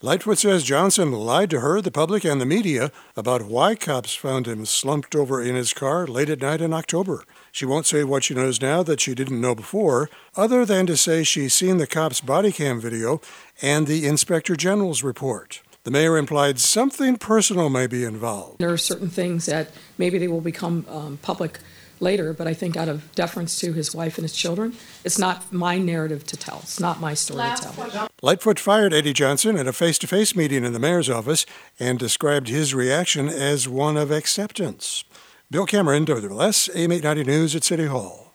Lightfoot says Johnson lied to her, the public, and the media about why cops found him slumped over in his car late at night in October. She won't say what she knows now that she didn't know before, other than to say she's seen the cop's body cam video and the Inspector General's report. The mayor implied something personal may be involved. There are certain things that maybe they will become public later, but I think out of deference to his wife and his children, it's not my narrative to tell. It's not my story to tell. Lightfoot fired Eddie Johnson at a face-to-face meeting in the mayor's office and described his reaction as one of acceptance. Bill Cameron, WLS, AM 890 News at City Hall.